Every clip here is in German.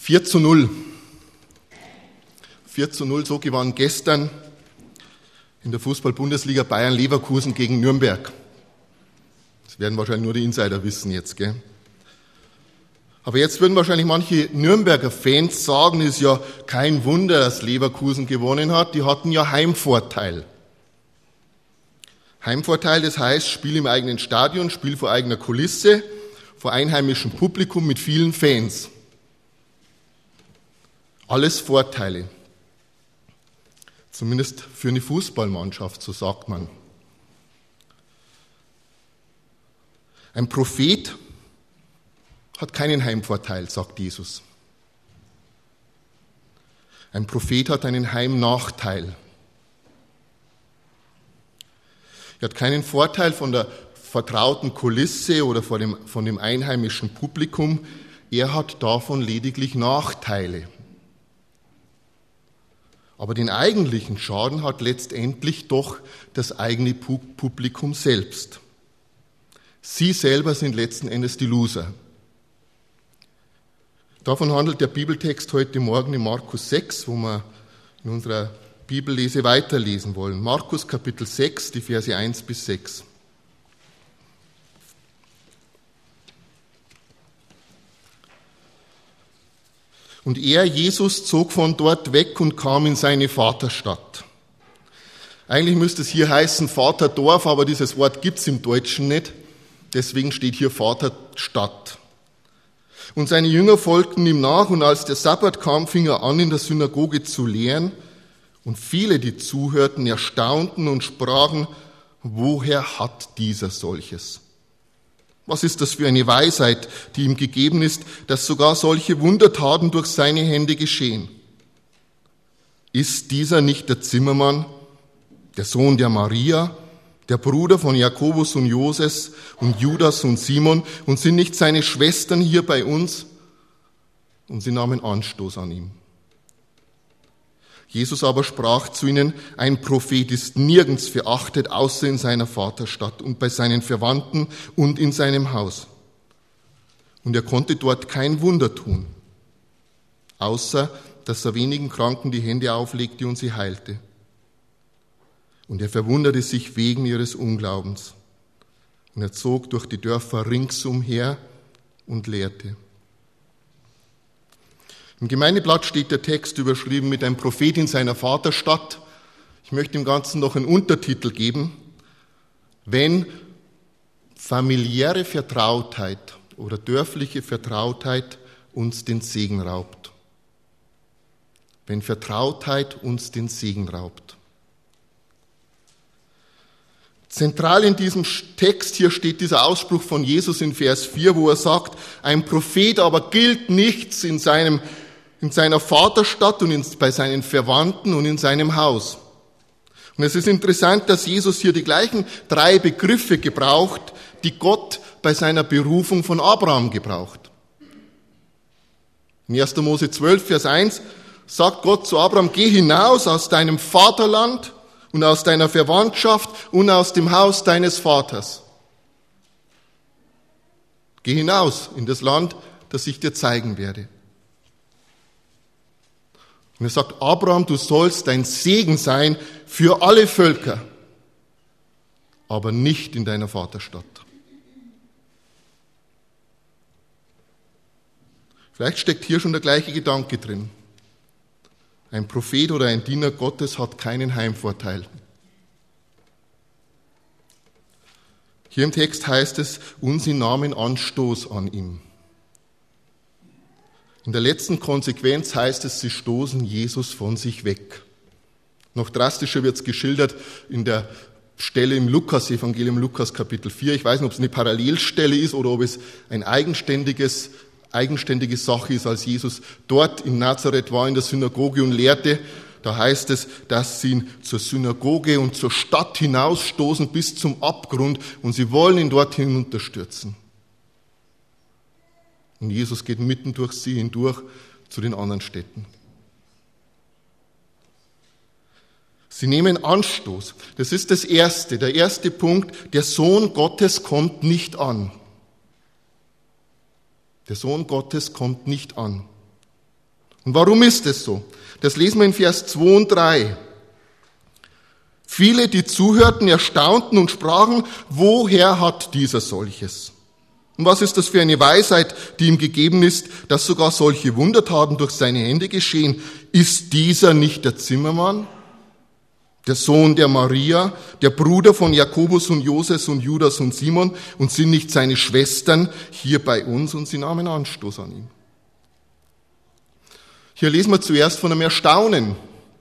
4:0. 4:0, so gewann gestern in der Fußball-Bundesliga Bayern Leverkusen gegen Nürnberg. Das werden wahrscheinlich nur die Insider wissen jetzt, gell? Aber jetzt würden wahrscheinlich manche Nürnberger Fans sagen, ist ja kein Wunder, dass Leverkusen gewonnen hat. Die hatten ja Heimvorteil. Heimvorteil, das heißt Spiel im eigenen Stadion, Spiel vor eigener Kulisse, vor einheimischem Publikum mit vielen Fans. Alles Vorteile. Zumindest für eine Fußballmannschaft, so sagt man. Ein Prophet hat keinen Heimvorteil, sagt Jesus. Ein Prophet hat einen Heimnachteil. Er hat keinen Vorteil von der vertrauten Kulisse oder von dem einheimischen Publikum. Er hat davon lediglich Nachteile. Aber den eigentlichen Schaden hat letztendlich doch das eigene Publikum selbst. Sie selber sind letzten Endes die Loser. Davon handelt der Bibeltext heute Morgen in Markus 6, wo wir in unserer Bibellese weiterlesen wollen. Markus Kapitel 6, die Verse 1 bis 6. Und er, Jesus, zog von dort weg und kam in seine Vaterstadt. Eigentlich müsste es hier heißen Vaterdorf, aber dieses Wort gibt's im Deutschen nicht. Deswegen steht hier Vaterstadt. Und seine Jünger folgten ihm nach, und als der Sabbat kam, fing er an, in der Synagoge zu lehren. Und viele, die zuhörten, erstaunten und sprachen, woher hat dieser solches? Was ist das für eine Weisheit, die ihm gegeben ist, dass sogar solche Wundertaten durch seine Hände geschehen? Ist dieser nicht der Zimmermann, der Sohn der Maria, der Bruder von Jakobus und Joses und Judas und Simon, und sind nicht seine Schwestern hier bei uns? Und sie nahmen Anstoß an ihm. Jesus aber sprach zu ihnen, ein Prophet ist nirgends verachtet, außer in seiner Vaterstadt und bei seinen Verwandten und in seinem Haus. Und er konnte dort kein Wunder tun, außer dass er wenigen Kranken die Hände auflegte und sie heilte. Und er verwunderte sich wegen ihres Unglaubens. Und er zog durch die Dörfer ringsumher und lehrte. Im Gemeindeblatt steht der Text überschrieben mit einem Prophet in seiner Vaterstadt. Ich möchte dem Ganzen noch einen Untertitel geben. Wenn familiäre Vertrautheit oder dörfliche Vertrautheit uns den Segen raubt. Wenn Vertrautheit uns den Segen raubt. Zentral in diesem Text hier steht dieser Ausspruch von Jesus in Vers 4, wo er sagt, ein Prophet aber gilt nichts in seiner Vaterstadt und bei seinen Verwandten und in seinem Haus. Und es ist interessant, dass Jesus hier die gleichen 3 Begriffe gebraucht, die Gott bei seiner Berufung von Abraham gebraucht. In 1. Mose 12, Vers 1 sagt Gott zu Abraham, geh hinaus aus deinem Vaterland und aus deiner Verwandtschaft und aus dem Haus deines Vaters. Geh hinaus in das Land, das ich dir zeigen werde. Und er sagt, Abraham, du sollst ein Segen sein für alle Völker, aber nicht in deiner Vaterstadt. Vielleicht steckt hier schon der gleiche Gedanke drin. Ein Prophet oder ein Diener Gottes hat keinen Heimvorteil. Hier im Text heißt es, und sie nahmen Anstoß an ihm. In der letzten Konsequenz heißt es, sie stoßen Jesus von sich weg. Noch drastischer wird es geschildert in der Stelle im Lukas-Evangelium, Lukas Kapitel 4. Ich weiß nicht, ob es eine Parallelstelle ist oder ob es eine eigenständige Sache ist, als Jesus dort in Nazareth war in der Synagoge und lehrte. Da heißt es, dass sie ihn zur Synagoge und zur Stadt hinausstoßen bis zum Abgrund und sie wollen ihn dort hinunterstürzen. Und Jesus geht mitten durch sie hindurch zu den anderen Städten. Sie nehmen Anstoß. Das ist das Erste. Der erste Punkt, der Sohn Gottes kommt nicht an. Der Sohn Gottes kommt nicht an. Und warum ist es so? Das lesen wir in Vers 2 und 3. Viele, die zuhörten, erstaunten und sprachen, woher hat dieser solches? Und was ist das für eine Weisheit, die ihm gegeben ist, dass sogar solche Wundertaten durch seine Hände geschehen? Ist dieser nicht der Zimmermann, der Sohn der Maria, der Bruder von Jakobus und Joses und Judas und Simon, und sind nicht seine Schwestern hier bei uns? Und sie nahmen Anstoß an ihm. Hier lesen wir zuerst von einem Erstaunen.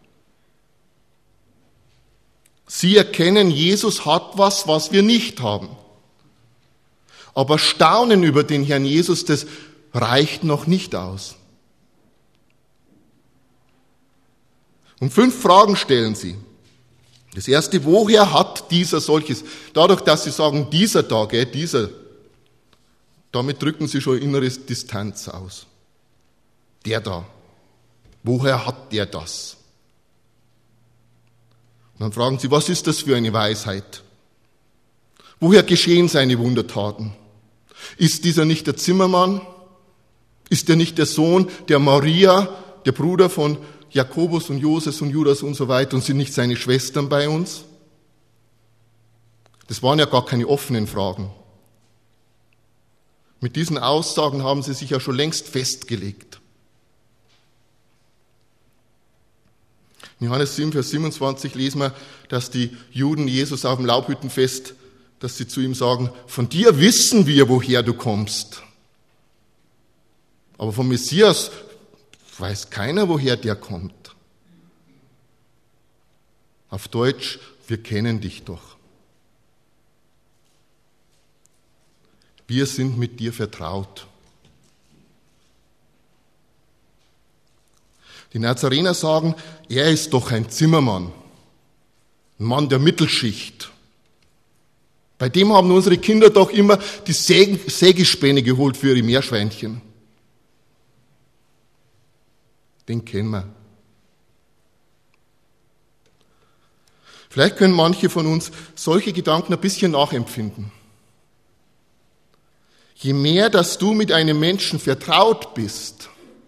Sie erkennen, Jesus hat was wir nicht haben. Aber Staunen über den Herrn Jesus, das reicht noch nicht aus. Und 5 Fragen stellen sie. Das erste, woher hat dieser solches? Dadurch, dass sie sagen, dieser da, dieser, damit drücken sie schon innere Distanz aus. Der da. Woher hat der das? Und dann fragen sie, was ist das für eine Weisheit? Woher geschehen seine Wundertaten? Ist dieser nicht der Zimmermann? Ist er nicht der Sohn der Maria, der Bruder von Jakobus und Joses und Judas und so weiter, und sind nicht seine Schwestern bei uns? Das waren ja gar keine offenen Fragen. Mit diesen Aussagen haben sie sich ja schon längst festgelegt. In Johannes 7, Vers 27 lesen wir, dass die Juden Jesus auf dem Laubhüttenfest, dass sie zu ihm sagen, von dir wissen wir, woher du kommst. Aber vom Messias weiß keiner, woher der kommt. Auf Deutsch, wir kennen dich doch. Wir sind mit dir vertraut. Die Nazarener sagen, er ist doch ein Zimmermann, ein Mann der Mittelschicht. Bei dem haben unsere Kinder doch immer die Sägespäne geholt für ihre Meerschweinchen. Den kennen wir. Vielleicht können manche von uns solche Gedanken ein bisschen nachempfinden. Je mehr, dass du mit einem Menschen vertraut bist,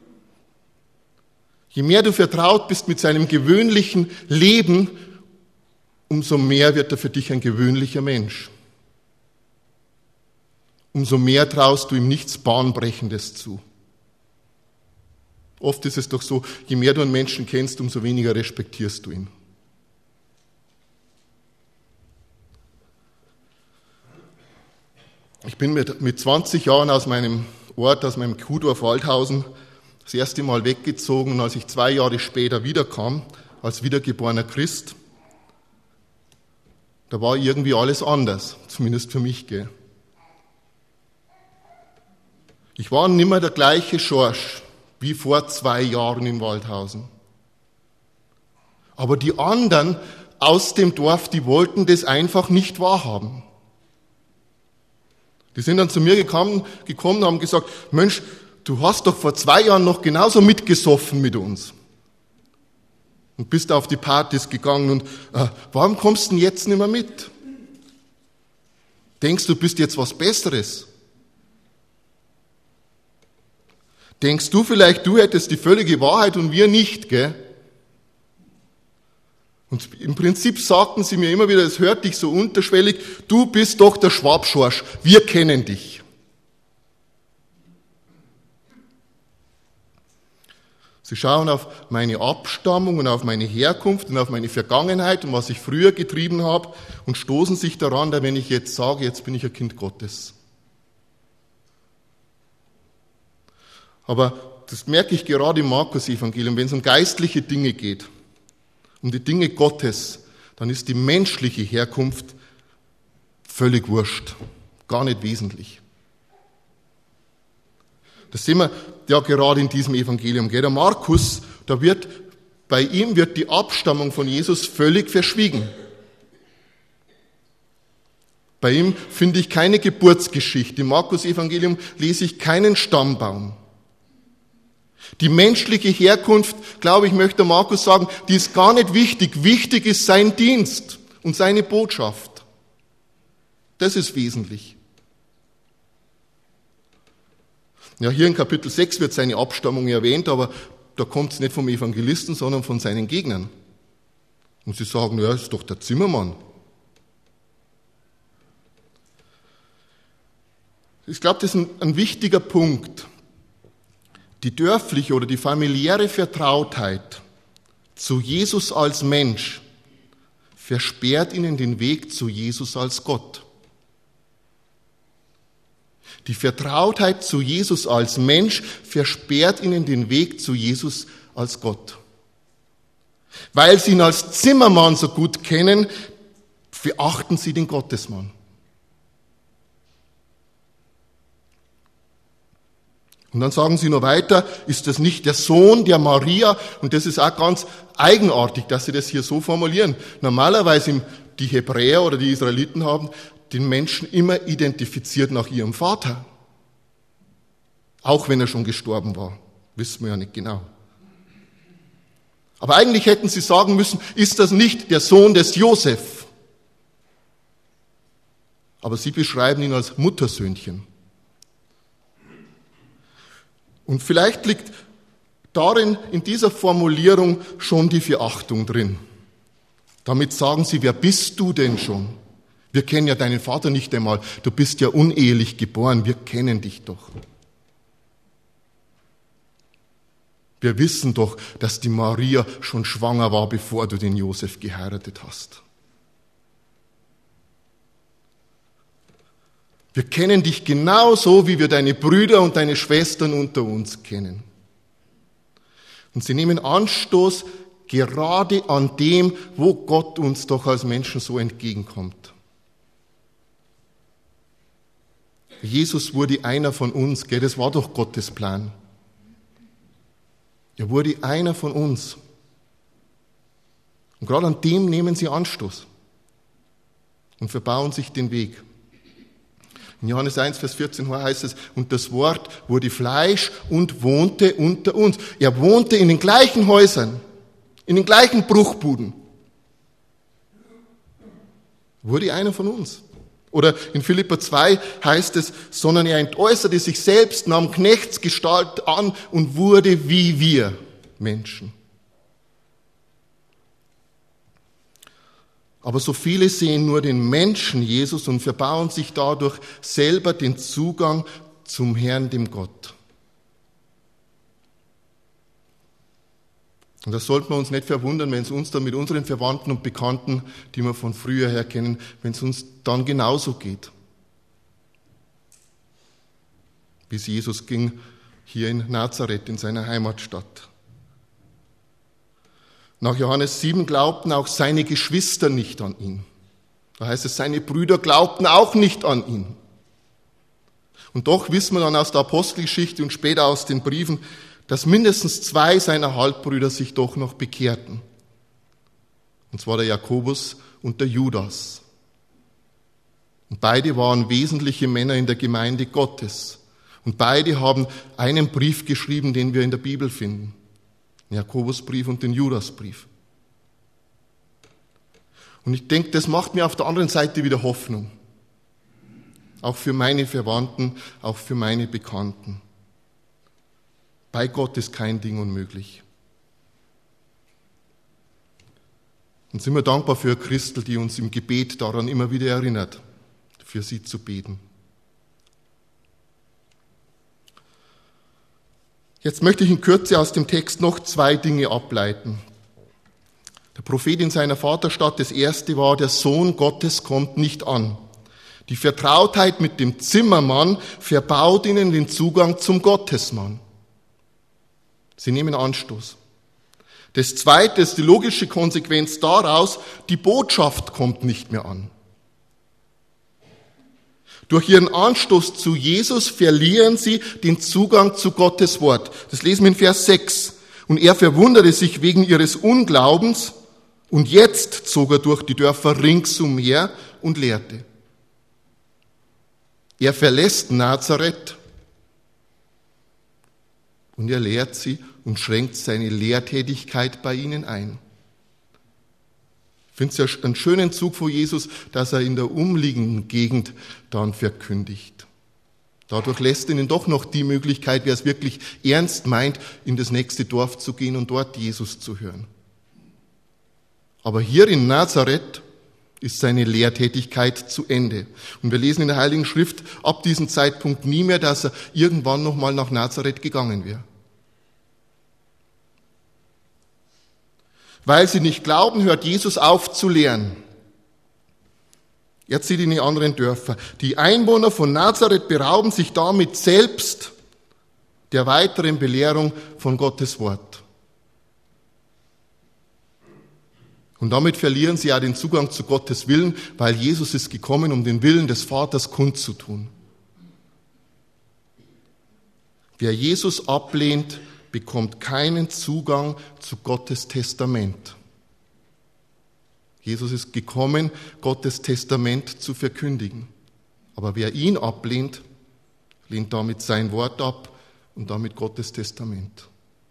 je mehr du vertraut bist mit seinem gewöhnlichen Leben, umso mehr wird er für dich ein gewöhnlicher Mensch. Umso mehr traust du ihm nichts Bahnbrechendes zu. Oft ist es doch so, je mehr du einen Menschen kennst, umso weniger respektierst du ihn. Ich bin mit 20 Jahren aus meinem Ort, aus meinem Kuhdorf Waldhausen, das erste Mal weggezogen, und als ich 2 Jahre später wiederkam, als wiedergeborener Christ, da war irgendwie alles anders, zumindest für mich, gell. Ich war nimmer der gleiche Schorsch wie vor 2 Jahren in Waldhausen. Aber die anderen aus dem Dorf, die wollten das einfach nicht wahrhaben. Die sind dann zu mir gekommen und haben gesagt, Mensch, du hast doch vor 2 Jahren noch genauso mitgesoffen mit uns. Und bist auf die Partys gegangen und warum kommst du denn jetzt nicht mehr mit? Denkst du, bist jetzt was Besseres? Denkst du vielleicht, du hättest die völlige Wahrheit und wir nicht, gell? Und im Prinzip sagten sie mir immer wieder, es hört dich so unterschwellig, du bist doch der Schwabschorsch, wir kennen dich. Sie schauen auf meine Abstammung und auf meine Herkunft und auf meine Vergangenheit und was ich früher getrieben habe und stoßen sich daran, dass wenn ich jetzt sage, jetzt bin ich ein Kind Gottes. Aber das merke ich gerade im Markus-Evangelium, wenn es um geistliche Dinge geht, um die Dinge Gottes, dann ist die menschliche Herkunft völlig wurscht, gar nicht wesentlich. Das sehen wir ja gerade in diesem Evangelium. Der Markus, bei ihm wird die Abstammung von Jesus völlig verschwiegen. Bei ihm finde ich keine Geburtsgeschichte. Im Markus-Evangelium lese ich keinen Stammbaum. Die menschliche Herkunft, glaube ich, möchte Markus sagen, die ist gar nicht wichtig. Wichtig ist sein Dienst und seine Botschaft. Das ist wesentlich. Ja, hier in Kapitel 6 wird seine Abstammung erwähnt, aber da kommt es nicht vom Evangelisten, sondern von seinen Gegnern. Und sie sagen, ja, ist doch der Zimmermann. Ich glaube, das ist ein wichtiger Punkt. Die dörfliche oder die familiäre Vertrautheit zu Jesus als Mensch versperrt ihnen den Weg zu Jesus als Gott. Die Vertrautheit zu Jesus als Mensch versperrt ihnen den Weg zu Jesus als Gott. Weil sie ihn als Zimmermann so gut kennen, verachten sie den Gottesmann. Und dann sagen sie noch weiter, ist das nicht der Sohn der Maria? Und das ist auch ganz eigenartig, dass sie das hier so formulieren. Normalerweise die Hebräer oder die Israeliten haben den Menschen immer identifiziert nach ihrem Vater. Auch wenn er schon gestorben war. Wissen wir ja nicht genau. Aber eigentlich hätten sie sagen müssen, ist das nicht der Sohn des Josef? Aber sie beschreiben ihn als Muttersöhnchen. Und vielleicht liegt darin, in dieser Formulierung, schon die Verachtung drin. Damit sagen sie, wer bist du denn schon? Wir kennen ja deinen Vater nicht einmal. Du bist ja unehelich geboren. Wir kennen dich doch. Wir wissen doch, dass die Maria schon schwanger war, bevor du den Josef geheiratet hast. Wir kennen dich genauso, wie wir deine Brüder und deine Schwestern unter uns kennen. Und sie nehmen Anstoß gerade an dem, wo Gott uns doch als Menschen so entgegenkommt. Jesus wurde einer von uns, gell? Das war doch Gottes Plan. Er wurde einer von uns. Und gerade an dem nehmen sie Anstoß und verbauen sich den Weg. In Johannes 1, Vers 14 heißt es, und das Wort wurde Fleisch und wohnte unter uns. Er wohnte in den gleichen Häusern, in den gleichen Bruchbuden. Wurde einer von uns. Oder in Philipper 2 heißt es, sondern er entäußerte sich selbst, nahm Knechtsgestalt an und wurde wie wir Menschen. Aber so viele sehen nur den Menschen Jesus und verbauen sich dadurch selber den Zugang zum Herrn, dem Gott. Und das sollte man uns nicht verwundern, wenn es uns dann mit unseren Verwandten und Bekannten, die wir von früher her kennen, wenn es uns dann genauso geht. Wie es Jesus ging hier in Nazareth, in seiner Heimatstadt. Nach Johannes 7 glaubten auch seine Geschwister nicht an ihn. Da heißt es, seine Brüder glaubten auch nicht an ihn. Und doch wissen wir dann aus der Apostelgeschichte und später aus den Briefen, dass mindestens 2 seiner Halbbrüder sich doch noch bekehrten. Und zwar der Jakobus und der Judas. Und beide waren wesentliche Männer in der Gemeinde Gottes. Und beide haben einen Brief geschrieben, den wir in der Bibel finden. Den Jakobusbrief und den Judasbrief. Und ich denke, das macht mir auf der anderen Seite wieder Hoffnung. Auch für meine Verwandten, auch für meine Bekannten. Bei Gott ist kein Ding unmöglich. Und sind wir dankbar für Christel, die uns im Gebet daran immer wieder erinnert, für sie zu beten. Jetzt möchte ich in Kürze aus dem Text noch 2 Dinge ableiten. Der Prophet in seiner Vaterstadt, das erste war, der Sohn Gottes kommt nicht an. Die Vertrautheit mit dem Zimmermann verbaut ihnen den Zugang zum Gottesmann. Sie nehmen Anstoß. Das zweite ist die logische Konsequenz daraus, die Botschaft kommt nicht mehr an. Durch ihren Anstoß zu Jesus verlieren sie den Zugang zu Gottes Wort. Das lesen wir in Vers 6. Und er verwunderte sich wegen ihres Unglaubens und jetzt zog er durch die Dörfer ringsumher und lehrte. Er verlässt Nazareth und er lehrt sie und schränkt seine Lehrtätigkeit bei ihnen ein. Ich finde es ja einen schönen Zug von Jesus, dass er in der umliegenden Gegend dann verkündigt. Dadurch lässt ihnen doch noch die Möglichkeit, wer es wirklich ernst meint, in das nächste Dorf zu gehen und dort Jesus zu hören. Aber hier in Nazareth ist seine Lehrtätigkeit zu Ende. Und wir lesen in der Heiligen Schrift ab diesem Zeitpunkt nie mehr, dass er irgendwann nochmal nach Nazareth gegangen wäre. Weil sie nicht glauben, hört Jesus auf zu lehren. Er zieht in die anderen Dörfer. Die Einwohner von Nazareth berauben sich damit selbst der weiteren Belehrung von Gottes Wort. Und damit verlieren sie ja den Zugang zu Gottes Willen, weil Jesus ist gekommen, um den Willen des Vaters kundzutun. Wer Jesus ablehnt, bekommt keinen Zugang zu Gottes Testament. Jesus ist gekommen, Gottes Testament zu verkündigen. Aber wer ihn ablehnt, lehnt damit sein Wort ab und damit Gottes Testament.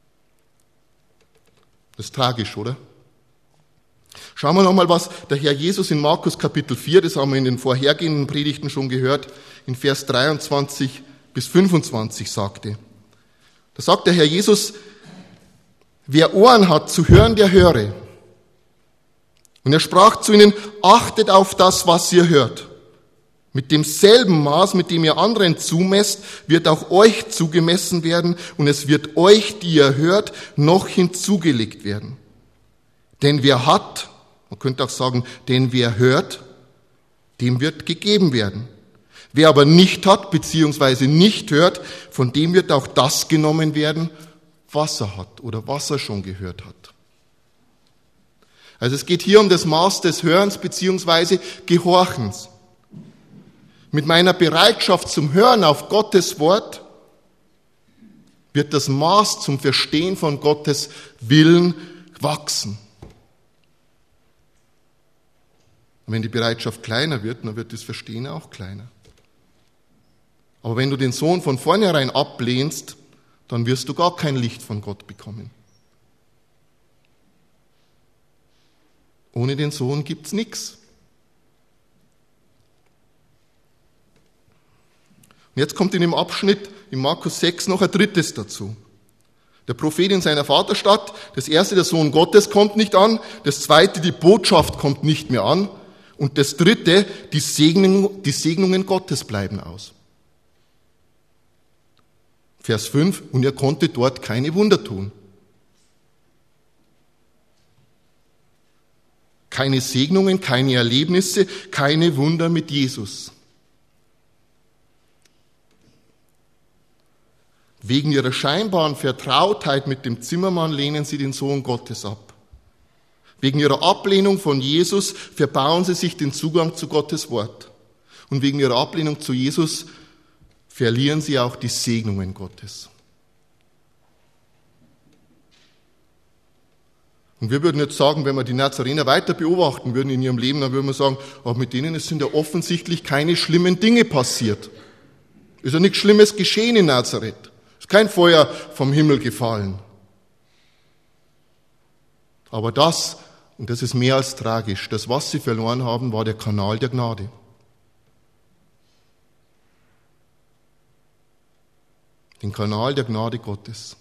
Das ist tragisch, oder? Schauen wir nochmal, was der Herr Jesus in Markus Kapitel 4, das haben wir in den vorhergehenden Predigten schon gehört, in Vers 23 bis 25 sagte. Da sagt der Herr Jesus, wer Ohren hat zu hören, der höre. Und er sprach zu ihnen, achtet auf das, was ihr hört. Mit demselben Maß, mit dem ihr anderen zumesst, wird auch euch zugemessen werden und es wird euch, die ihr hört, noch hinzugelegt werden. Denn wer hat, man könnte auch sagen, denn wer hört, dem wird gegeben werden. Wer aber nicht hat, beziehungsweise nicht hört, von dem wird auch das genommen werden, was er hat oder was er schon gehört hat. Also es geht hier um das Maß des Hörens beziehungsweise Gehorchens. Mit meiner Bereitschaft zum Hören auf Gottes Wort wird das Maß zum Verstehen von Gottes Willen wachsen. Und wenn die Bereitschaft kleiner wird, dann wird das Verstehen auch kleiner. Aber wenn du den Sohn von vornherein ablehnst, dann wirst du gar kein Licht von Gott bekommen. Ohne den Sohn gibt's nichts. Und jetzt kommt in dem Abschnitt in Markus 6 noch ein drittes dazu. Der Prophet in seiner Vaterstadt, das erste, der Sohn Gottes kommt nicht an, das zweite, die Botschaft kommt nicht mehr an und das dritte, die Segnungen Gottes bleiben aus. Vers 5, und er konnte dort keine Wunder tun. Keine Segnungen, keine Erlebnisse, keine Wunder mit Jesus. Wegen ihrer scheinbaren Vertrautheit mit dem Zimmermann lehnen sie den Sohn Gottes ab. Wegen ihrer Ablehnung von Jesus verbauen sie sich den Zugang zu Gottes Wort. Und wegen ihrer Ablehnung zu Jesus verlieren sie auch die Segnungen Gottes. Und wir würden jetzt sagen, wenn wir die Nazarener weiter beobachten würden in ihrem Leben, dann würden wir sagen, aber mit denen sind ja offensichtlich keine schlimmen Dinge passiert. Ist ja nichts Schlimmes geschehen in Nazareth. Ist kein Feuer vom Himmel gefallen. Aber das, und das ist mehr als tragisch, das, was sie verloren haben, war der Kanal der Gnade. Den Kanal der Gnade Gottes.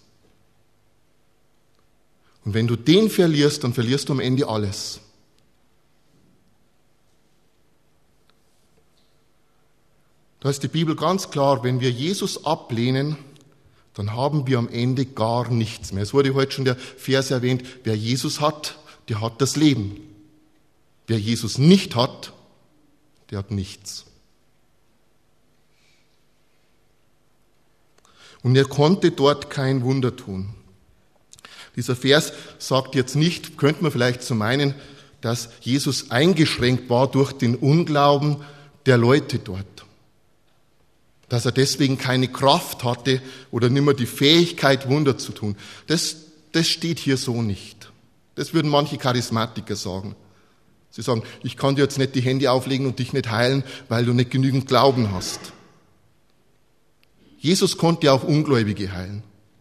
Und wenn du den verlierst, dann verlierst du am Ende alles. Da ist die Bibel ganz klar, wenn wir Jesus ablehnen, dann haben wir am Ende gar nichts mehr. Es wurde heute schon der Vers erwähnt, wer Jesus hat, der hat das Leben. Wer Jesus nicht hat, der hat nichts. Und er konnte dort kein Wunder tun. Dieser Vers sagt jetzt nicht, könnte man vielleicht so meinen, dass Jesus eingeschränkt war durch den Unglauben der Leute dort. Dass er deswegen keine Kraft hatte oder nicht mehr die Fähigkeit, Wunder zu tun. Das steht hier so nicht. Das würden manche Charismatiker sagen. Sie sagen, ich kann dir jetzt nicht die Hände auflegen und dich nicht heilen, weil du nicht genügend Glauben hast. Jesus konnte auch Ungläubige heilen.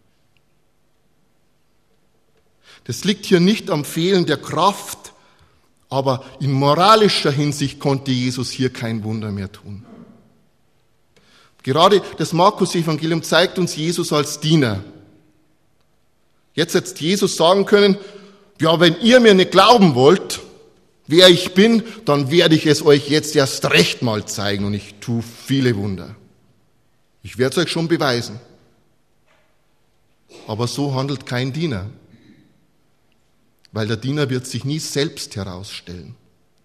Das liegt hier nicht am Fehlen der Kraft, aber in moralischer Hinsicht konnte Jesus hier kein Wunder mehr tun. Gerade das Markus-Evangelium zeigt uns Jesus als Diener. Jetzt hätte Jesus sagen können, ja, wenn ihr mir nicht glauben wollt, wer ich bin, dann werde ich es euch jetzt erst recht mal zeigen und ich tue viele Wunder. Ich werde es euch schon beweisen. Aber so handelt kein Diener, weil der Diener wird sich nie selbst herausstellen.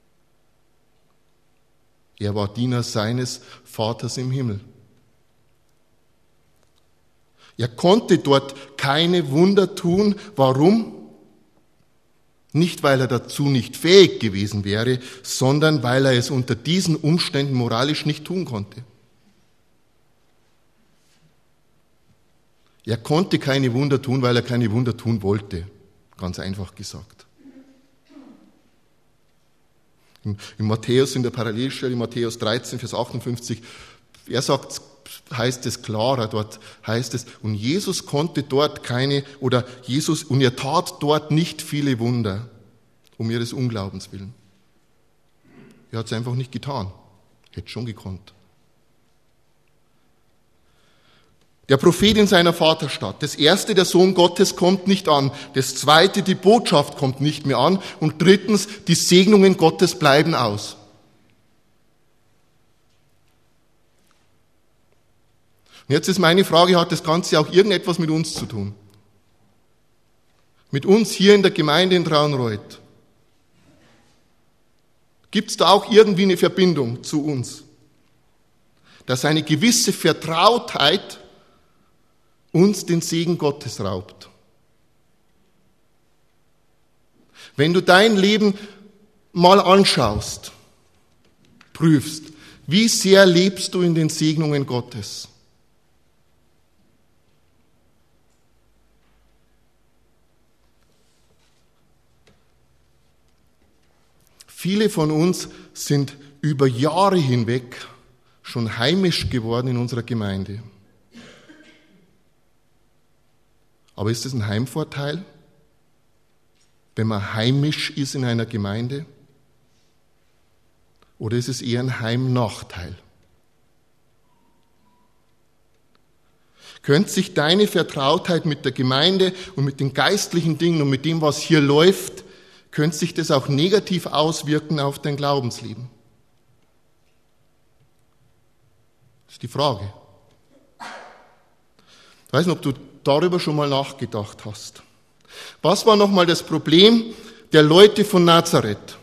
Er war Diener seines Vaters im Himmel. Er konnte dort keine Wunder tun. Warum? Nicht, weil er dazu nicht fähig gewesen wäre, sondern weil er es unter diesen Umständen moralisch nicht tun konnte. Er konnte keine Wunder tun, weil er keine Wunder tun wollte. Ganz einfach gesagt. In Matthäus, in der Parallelstelle, in Matthäus 13, Vers 58, er sagt, heißt es klarer, dort heißt es, und Jesus konnte dort und er tat dort nicht viele Wunder, um ihres Unglaubens willen. Er hat es einfach nicht getan. Hätte schon gekonnt. Der Prophet in seiner Vaterstadt. Das erste, der Sohn Gottes, kommt nicht an. Das zweite, die Botschaft kommt nicht mehr an. Und drittens, die Segnungen Gottes bleiben aus. Und jetzt ist meine Frage, hat das Ganze auch irgendetwas mit uns zu tun? Mit uns hier in der Gemeinde in Traunreut? Gibt es da auch irgendwie eine Verbindung zu uns? Dass eine gewisse Vertrautheit uns den Segen Gottes raubt. Wenn du dein Leben mal anschaust, prüfst, wie sehr lebst du in den Segnungen Gottes? Viele von uns sind über Jahre hinweg schon heimisch geworden in unserer Gemeinde. Aber ist es ein Heimvorteil, wenn man heimisch ist in einer Gemeinde? Oder ist es eher ein Heimnachteil? Könnte sich deine Vertrautheit mit der Gemeinde und mit den geistlichen Dingen und mit dem, was hier läuft, könnte sich das auch negativ auswirken auf dein Glaubensleben? Das ist die Frage. Ich weiß nicht, ob du darüber schon mal nachgedacht hast. Was war nochmal das Problem der Leute von Nazareth?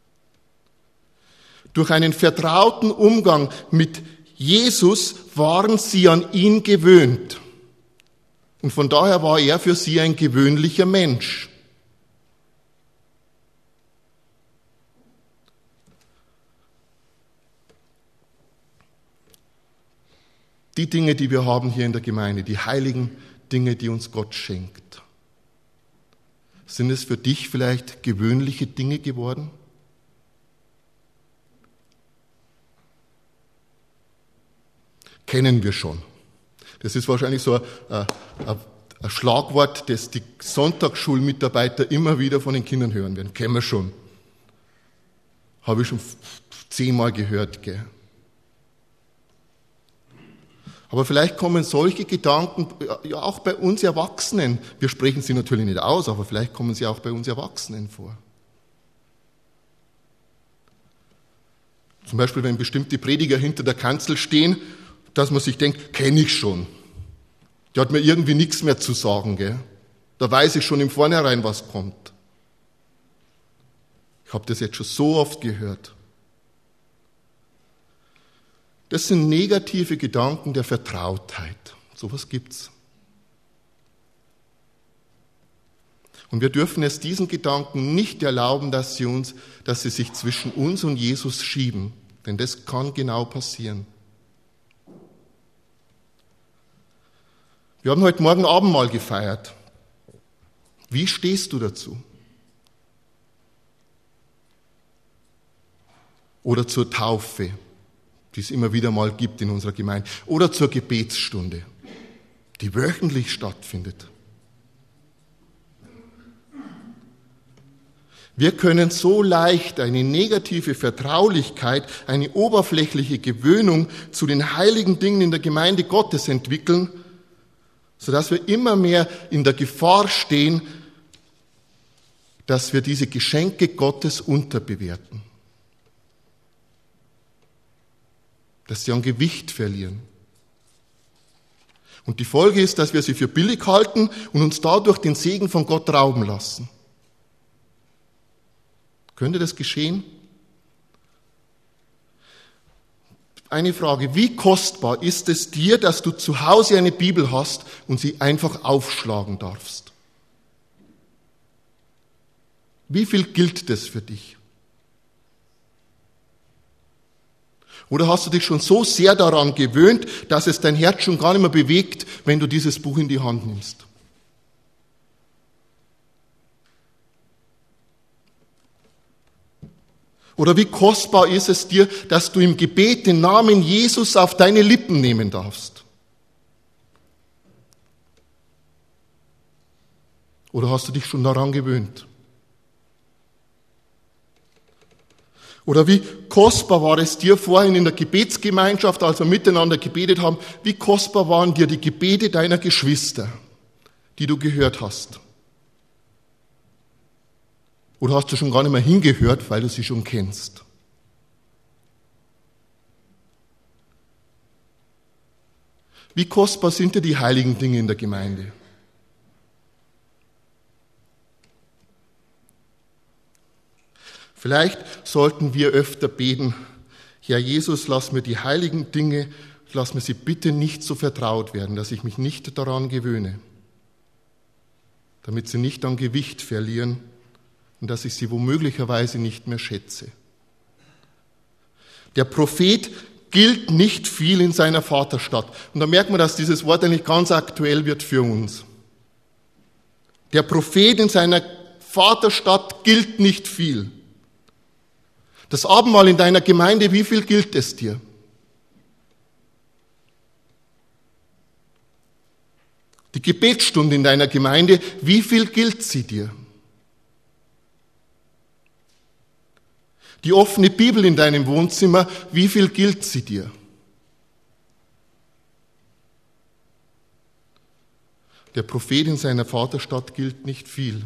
Durch einen vertrauten Umgang mit Jesus waren sie an ihn gewöhnt. Und von daher war er für sie ein gewöhnlicher Mensch. Die Dinge, die wir haben hier in der Gemeinde, die heiligen Dinge, die uns Gott schenkt. Sind es für dich vielleicht gewöhnliche Dinge geworden? Kennen wir schon. Das ist wahrscheinlich so ein Schlagwort, das die Sonntagsschulmitarbeiter immer wieder von den Kindern hören werden. Kennen wir schon. Habe ich schon 10-mal gehört, gell? Aber vielleicht kommen solche Gedanken ja auch bei uns Erwachsenen. Wir sprechen sie natürlich nicht aus, aber vielleicht kommen sie auch bei uns Erwachsenen vor. Zum Beispiel, wenn bestimmte Prediger hinter der Kanzel stehen, dass man sich denkt, kenne ich schon. Der hat mir irgendwie nichts mehr zu sagen, gell? Da weiß ich schon im Vornherein, was kommt. Ich habe das jetzt schon so oft gehört. Das sind negative Gedanken der Vertrautheit. Sowas gibt's. Und wir dürfen es diesen Gedanken nicht erlauben, dass sie sich zwischen uns und Jesus schieben. Denn das kann genau passieren. Wir haben heute Morgen Abendmahl gefeiert. Wie stehst du dazu? Oder zur Taufe, die es immer wieder mal gibt in unserer Gemeinde, oder zur Gebetsstunde, die wöchentlich stattfindet. Wir können so leicht eine negative Vertraulichkeit, eine oberflächliche Gewöhnung zu den heiligen Dingen in der Gemeinde Gottes entwickeln, sodass wir immer mehr in der Gefahr stehen, dass wir diese Geschenke Gottes unterbewerten. Dass sie an Gewicht verlieren. Und die Folge ist, dass wir sie für billig halten und uns dadurch den Segen von Gott rauben lassen. Könnte das geschehen? Eine Frage, wie kostbar ist es dir, dass du zu Hause eine Bibel hast und sie einfach aufschlagen darfst? Wie viel gilt das für dich? Oder hast du dich schon so sehr daran gewöhnt, dass es dein Herz schon gar nicht mehr bewegt, wenn du dieses Buch in die Hand nimmst? Oder wie kostbar ist es dir, dass du im Gebet den Namen Jesus auf deine Lippen nehmen darfst? Oder hast du dich schon daran gewöhnt? Oder wie kostbar war es dir vorhin in der Gebetsgemeinschaft, als wir miteinander gebetet haben, wie kostbar waren dir die Gebete deiner Geschwister, die du gehört hast? Oder hast du schon gar nicht mehr hingehört, weil du sie schon kennst? Wie kostbar sind dir die heiligen Dinge in der Gemeinde? Vielleicht sollten wir öfter beten, Herr Jesus, lass mir die heiligen Dinge, lass mir sie bitte nicht so vertraut werden, dass ich mich nicht daran gewöhne, damit sie nicht an Gewicht verlieren und dass ich sie womöglicherweise nicht mehr schätze. Der Prophet gilt nicht viel in seiner Vaterstadt. Und da merkt man, dass dieses Wort eigentlich ganz aktuell wird für uns. Der Prophet in seiner Vaterstadt gilt nicht viel. Das Abendmahl in deiner Gemeinde, wie viel gilt es dir? Die Gebetsstunde in deiner Gemeinde, wie viel gilt sie dir? Die offene Bibel in deinem Wohnzimmer, wie viel gilt sie dir? Der Prophet in seiner Vaterstadt gilt nicht viel.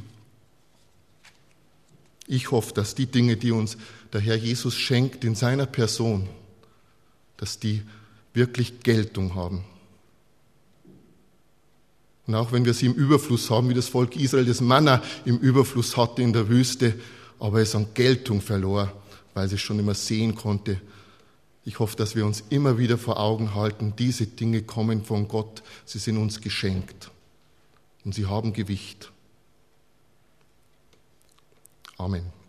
Ich hoffe, dass die Dinge, die uns der Herr Jesus schenkt in seiner Person, dass die wirklich Geltung haben. Und auch wenn wir sie im Überfluss haben, wie das Volk Israel das Manna im Überfluss hatte in der Wüste, aber es an Geltung verlor, weil sie es schon immer sehen konnte. Ich hoffe, dass wir uns immer wieder vor Augen halten, diese Dinge kommen von Gott, sie sind uns geschenkt und sie haben Gewicht. Amen.